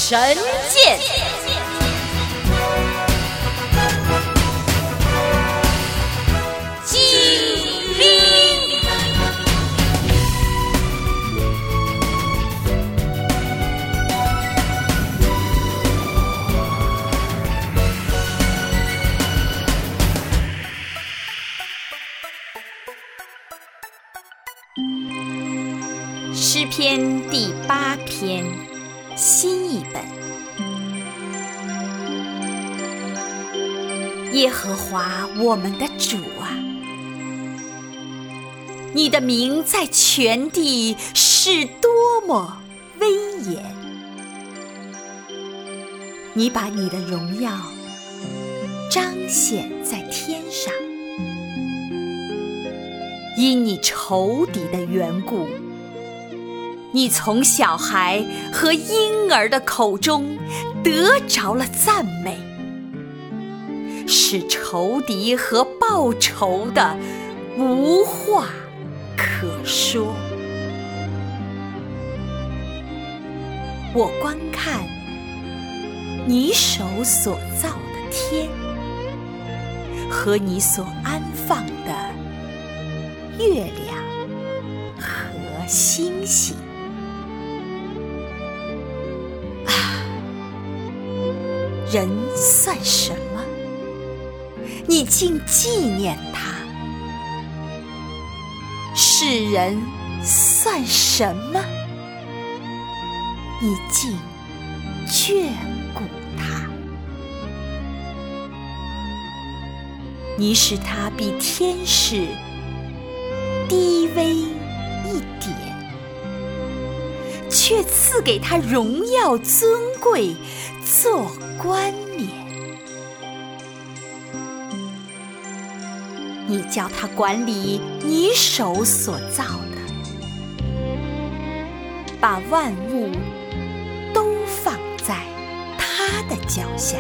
神剑。诗篇第8篇，新译本。耶和华我们的主啊，你的名在全地是多么威严！你把你的荣耀彰显在天上，因你仇敌的缘故，你从小孩和婴儿的口中得着了赞美，使仇敌和报仇的无话可说。我观看你手所造的天和你所安放的月亮和星星。人算什么？你竟纪念他；世人算什么？你竟眷顾他。你使他比天使低微一点，却赐给他荣耀尊贵做冠冕。你叫他管理你手所造的，把万物都放在他的脚下，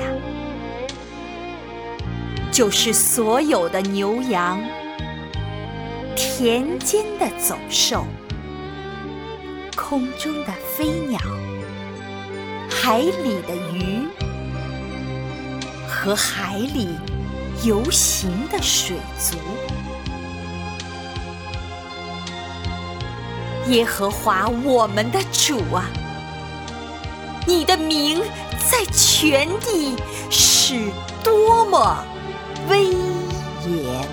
就是所有的牛羊、田间的走兽、空中的飞鸟、海里的鱼和海里游行的水族。耶和华我们的主啊，你的名在全地是多么威严！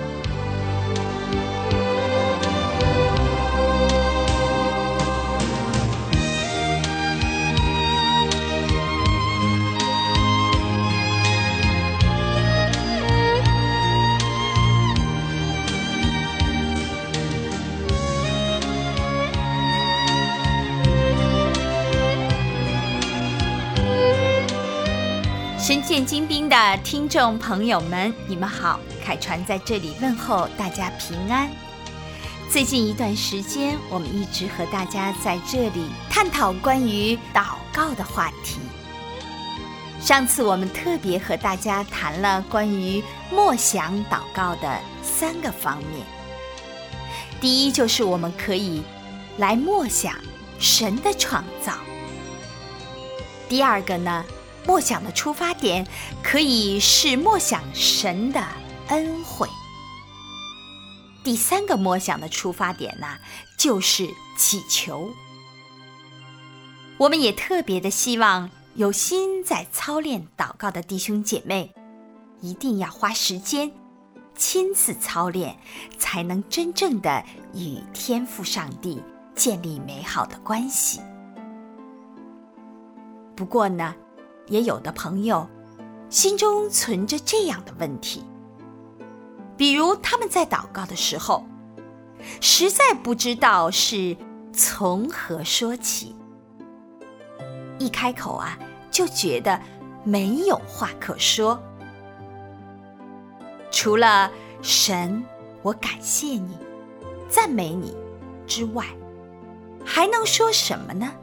神剑精兵的听众朋友们，你们好，凯传在这里问候大家平安。最近一段时间，我们一直和大家在这里探讨关于祷告的话题。上次我们特别和大家谈了关于默想祷告的3个方面。第一，就是我们可以来默想神的创造。第二个呢，默想的出发点可以是默想神的恩惠。第3个默想的出发点呢，就是祈求。我们也特别的希望有心在操练祷告的弟兄姐妹，一定要花时间亲自操练，才能真正的与天父上帝建立美好的关系。不过呢，也有的朋友心中存着这样的问题，比如他们在祷告的时候，实在不知道是从何说起，一开口就觉得没有话可说。除了神，我感谢你，赞美你之外，还能说什么呢？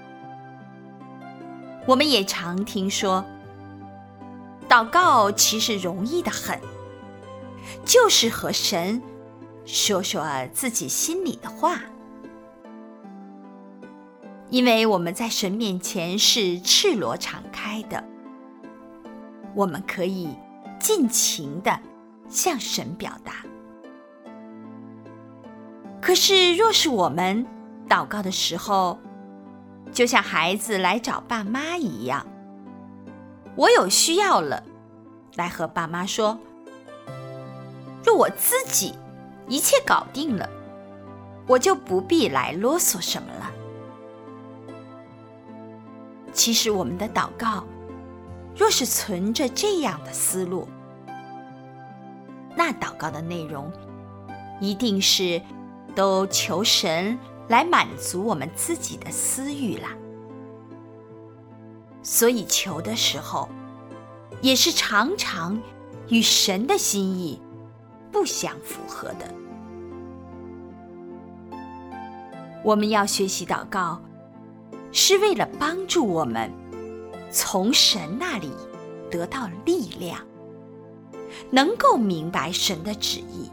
我们也常听说，祷告其实容易得很，就是和神说说自己心里的话。 因为我们在神面前是赤裸敞开的，我们可以尽情地向神表达。可是若是我们祷告的时候，就像孩子来找爸妈一样，我有需要了，来和爸妈说，若我自己一切搞定了，我就不必来啰嗦什么了。其实我们的祷告若是存着这样的思路，那祷告的内容一定是都求神来满足我们自己的私欲啦。所以求的时候也是常常与神的心意不相符合的。我们要学习祷告，是为了帮助我们从神那里得到力量，能够明白神的旨意，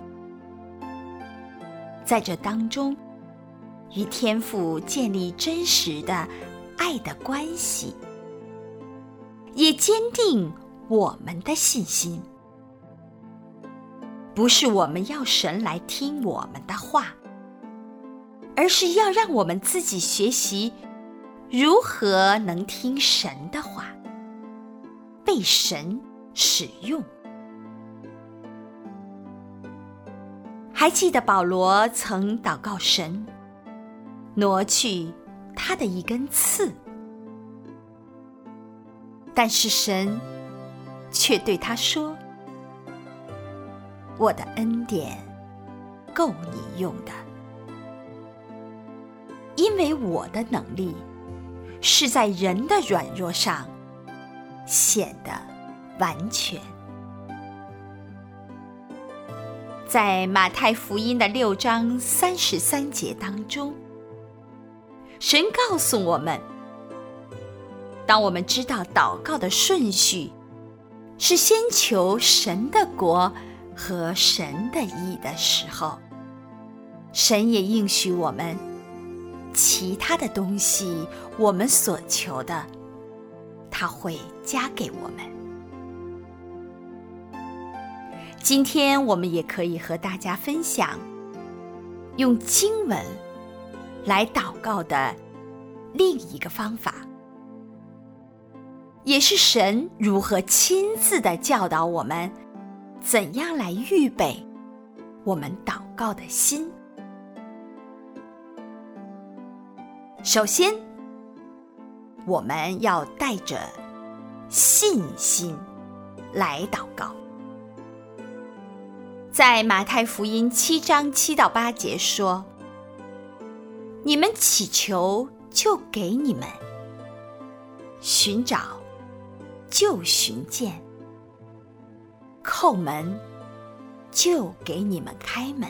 在这当中与天父建立真实的爱的关系，也坚定我们的信心。不是我们要神来听我们的话，而是要让我们自己学习如何能听神的话，被神使用。还记得保罗曾祷告神挪去他的一根刺，但是神却对他说，我的恩典够你用的，因为我的能力是在人的软弱上显得完全。在马太福音的6章33节当中，神告诉我们，当我们知道祷告的顺序是先求神的国和神的义的时候，神也应许我们其他的东西，我们所求的他会加给我们。今天我们也可以和大家分享用经文来祷告的另一个方法，也是神如何亲自地教导我们怎样来预备我们祷告的心。首先，我们要带着信心来祷告。在马太福音7章7到8节说，你们祈求就给你们，寻找就寻见，叩门就给你们开门。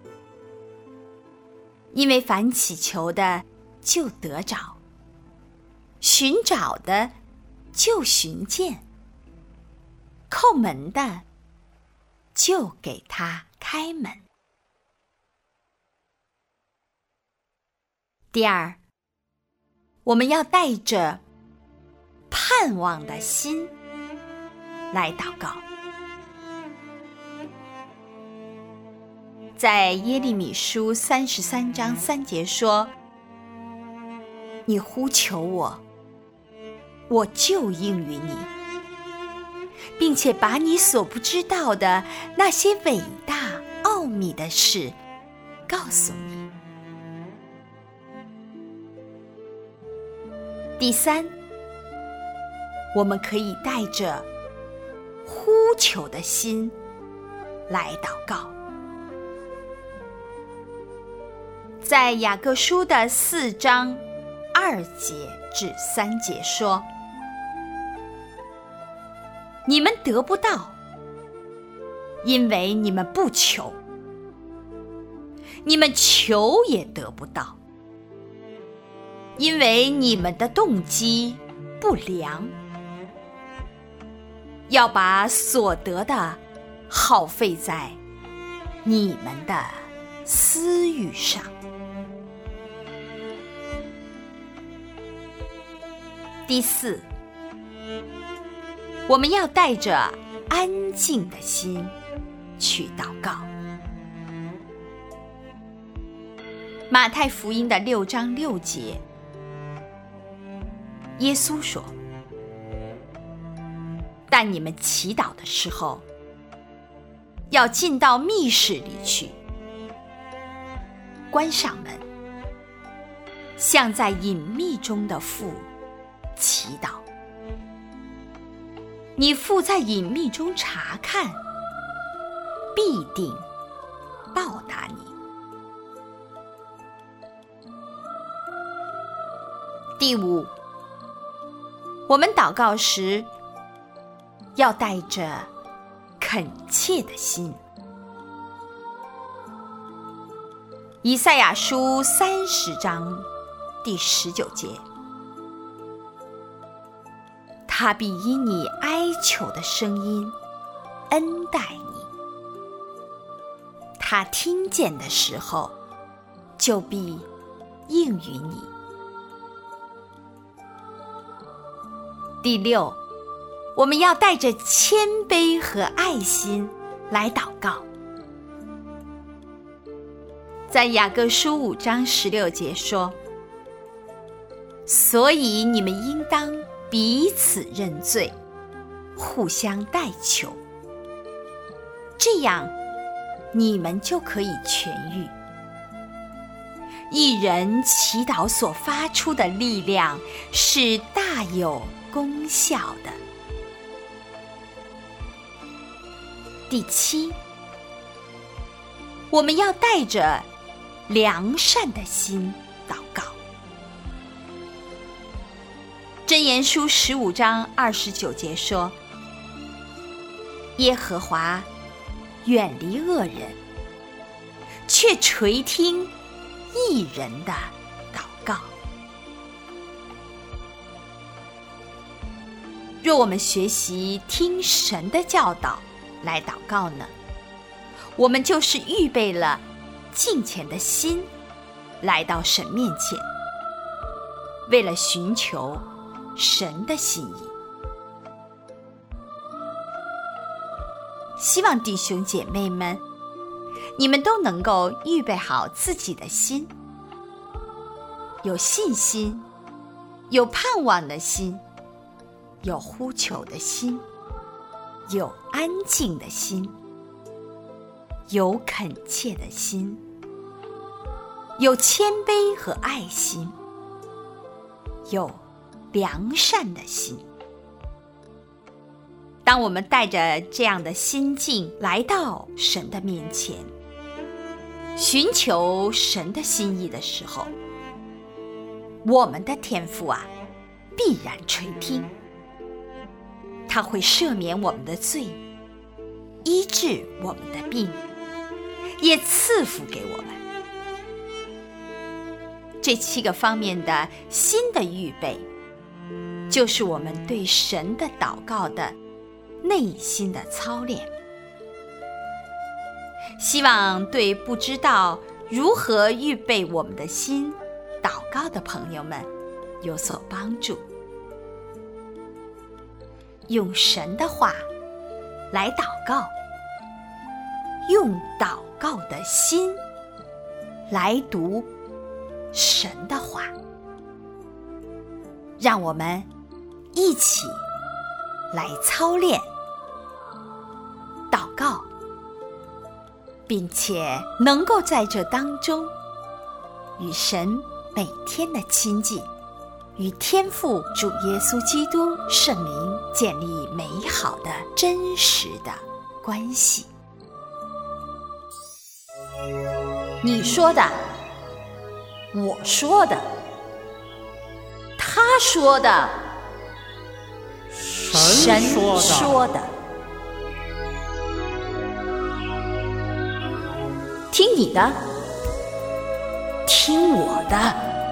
因为凡祈求的就得着，寻找的就寻见，叩门的就给他开门。第二，我们要带着盼望的心来祷告。在耶利米书33章3节说，你呼求我，我就应允你，并且把你所不知道的那些伟大奥秘的事告诉你。第三，我们可以带着呼求的心来祷告。在雅各书的4章2节至3节说，你们得不到，因为你们不求；你们求也得不到，因为你们的动机不良，要把所得的耗费在你们的私欲上。 第四，我们要带着安静的心去祷告。马太福音的6章6节，耶稣说：但你们祈祷的时候，要进到密室里去，关上门，向在隐秘中的父祈祷。你父在隐秘中查看，必定报答你。第五，我们祷告时要带着恳切的心。以赛亚书30章第19节，他必因你哀求的声音恩待你，他听见的时候就必应允你。第六，我们要带着谦卑和爱心来祷告。在雅各书5章16节说：所以你们应当彼此认罪，互相代求，这样你们就可以痊愈。一人祈祷所发出的力量是大有功效的。第七，我们要带着良善的心祷告。箴言书15章29节说：耶和华远离恶人，却垂听义人的祷告。若我们学习听神的教导来祷告呢，我们就是预备了敬虔的心来到神面前，为了寻求神的心意。希望弟兄姐妹们，你们都能够预备好自己的心，有信心，有盼望的心，有呼求的心，有安静的心，有恳切的心，有谦卑和爱心，有良善的心。当我们带着这样的心境来到神的面前，寻求神的心意的时候，我们的天父啊，必然垂听。他会赦免我们的罪，医治我们的病，也赐福给我们。这7个方面的新的预备，就是我们对神的祷告的内心的操练。希望对不知道如何预备我们的心祷告的朋友们有所帮助。用神的话来祷告，用祷告的心来读神的话，让我们一起来操练祷告，并且能够在这当中与神每天的亲近，与天父主耶稣基督圣灵建立美好的真实的关系。你说的，我说的，他说的，神说的。听你的，听我的，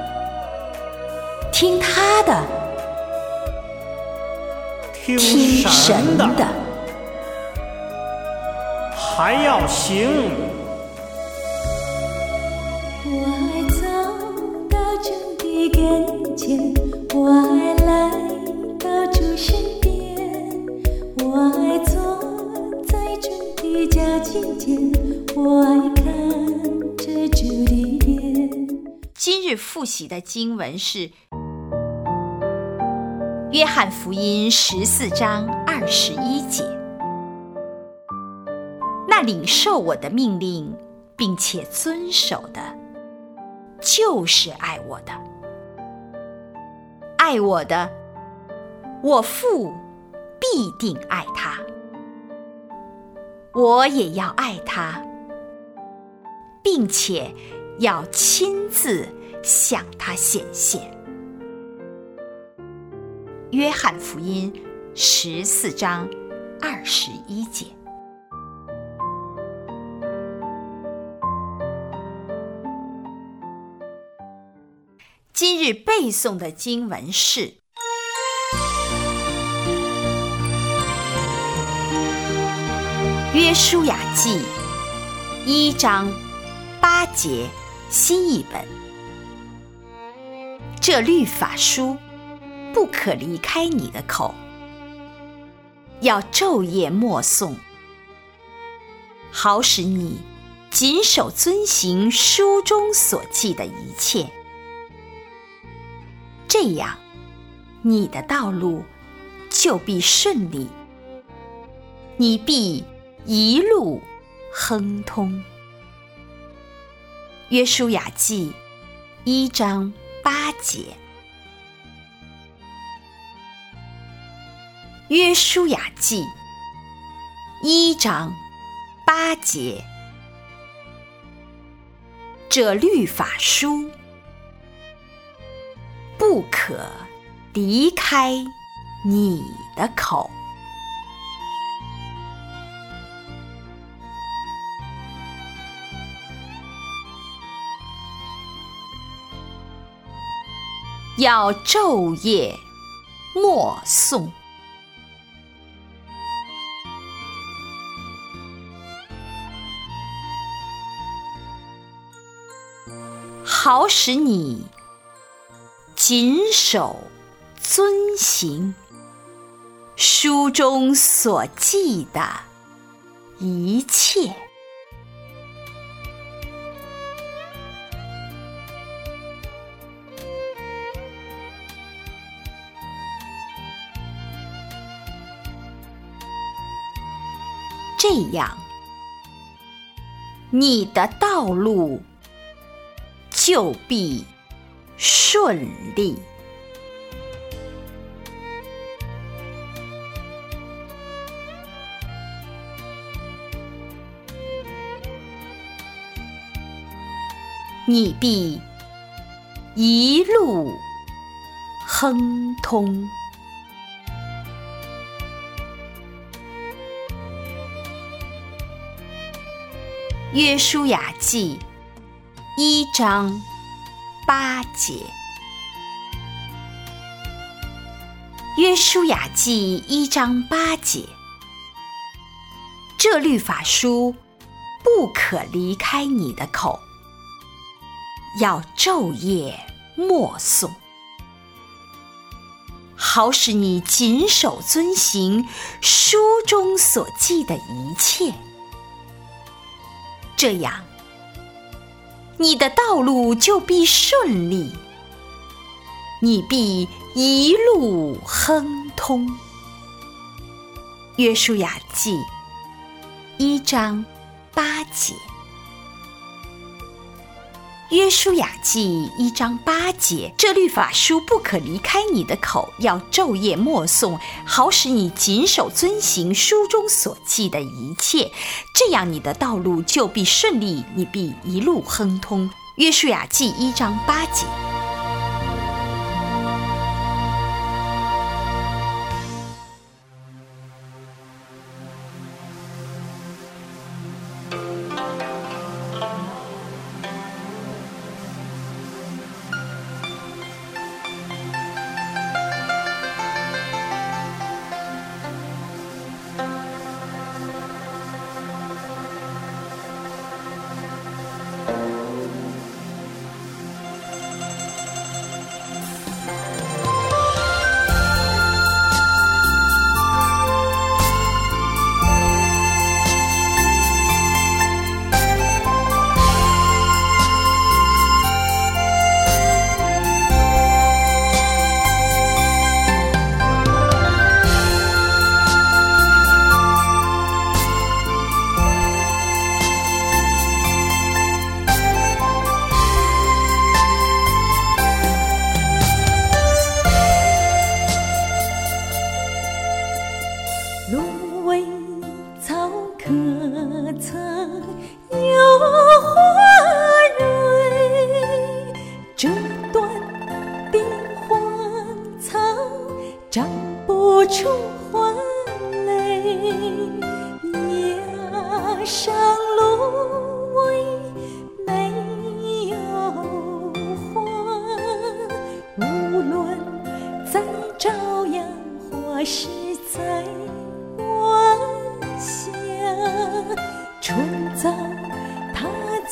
听他的， 听神的，还要行。 我爱走到真的跟前，我爱来身边，我爱坐在竹的夹紧间，我爱看着竹的脸。 今日复习的经文是约翰福音14章21节。那领受我的命令并且遵守的，就是爱我的。爱我的，我父必定爱他，我也要爱他，并且要亲自向他显现。约翰福音14章21节。今日背诵的经文是约书亚记1章8节新译本。这律法书不可离开你的口，要昼夜默诵，好使你谨守遵行书中所记的一切。这样，你的道路就必顺利，你必一路亨通。约书亚记1章8节。约书亚记1章8节。这律法书不可离开你的口。要昼夜默诵，好使你谨守遵行书中所记的一切。这样，你的道路就必顺利。你必一路亨通。约书亚记1章8节。约书亚记1章8节。这律法书不可离开你的口，要昼夜默诵，好使你谨守遵行书中所记的一切。这样，你的道路就必顺利，你必一路亨通。约书亚记1章8节。约书亚记1章8节。这律法书不可离开你的口，要昼夜默诵，好使你谨守遵行书中所记的一切。这样，你的道路就必顺利，你必一路亨通。约书亚记1章8节。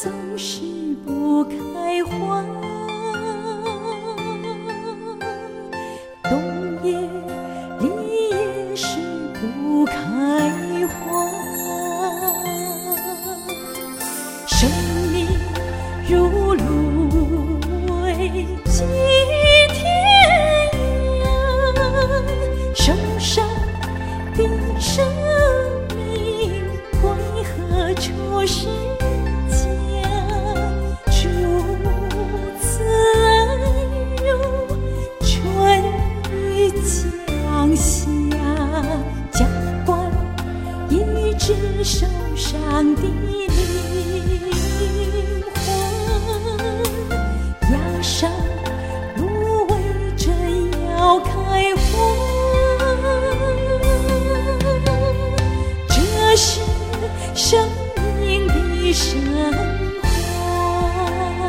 总是不开花，冬叶里也是不开花。生命如芦苇几天涯，受伤的生命归何处是家？如此安如春雨降下，浇灌一直受伤的灵魂，压上芦苇正要开花，这是生命的神话。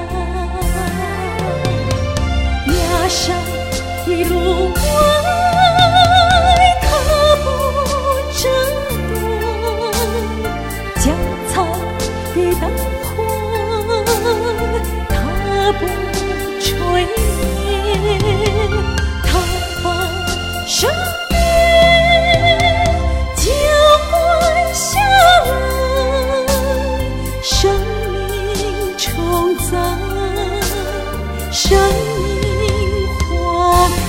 压上的芦苇可不折断，将残的灯火它不吹灭，它把生命浇灌下来，生命重赞，生命花开。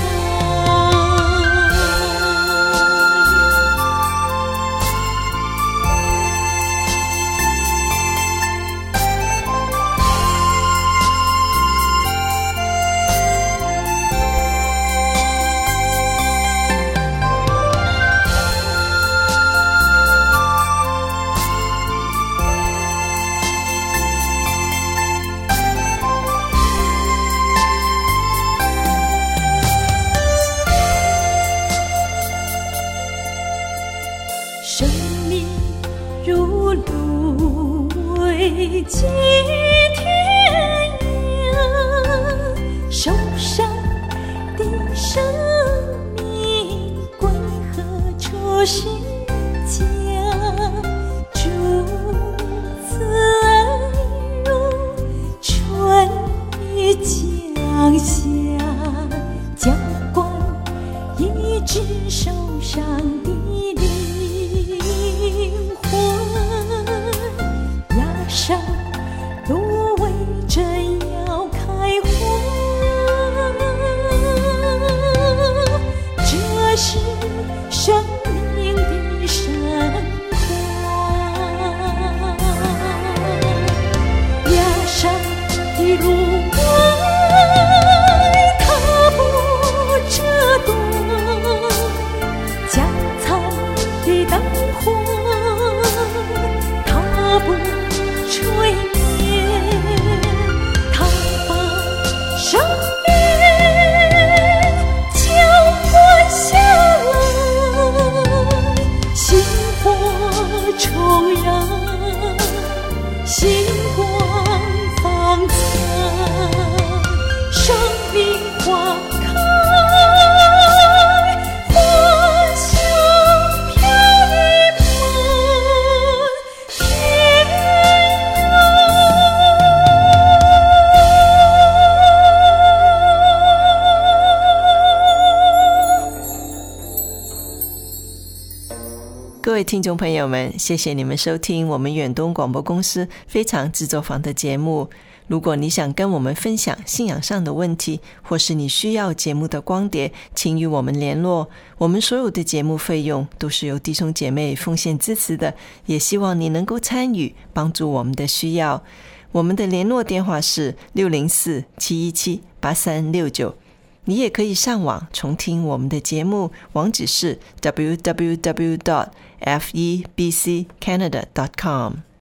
生命如芦苇几天涯，受伤的生命归何处是家？如此安如春雨降下，浇灌一直受伤的灵魂，压上芦苇正要开花，这是生命的神话。压上的芦苇它不折断，将残的灯火它不吹灭，它把生命浇灌下来，薪火重燃，星光放灿，生命花开，花香飘溢满天各位听众朋友们，谢谢你们收听我们远东广播公司非常制作坊的节目。如果你想跟我们分享信仰上的问题，或是你需要节目的光碟，请与我们联络。我们所有的节目费用都是由弟兄姐妹奉献支持的，也希望你能够参与，帮助我们的需要。我们的联络电话是604-717-8369。你也可以上网重听我们的节目，网址是 www.febccanada.com。